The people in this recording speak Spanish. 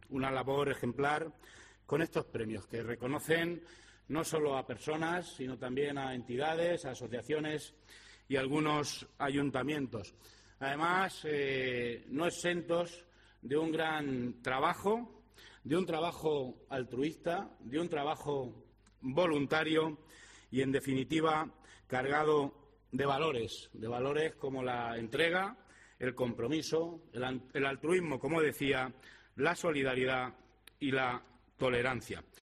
una labor ejemplar con estos premios, que reconocen no solo a personas, sino también a entidades, a asociaciones y algunos ayuntamientos. Además, no exentos de un gran trabajo, de un trabajo altruista, de un trabajo voluntario y, en definitiva, cargado de valores como la entrega, el compromiso, el altruismo, como decía, la solidaridad y la tolerancia.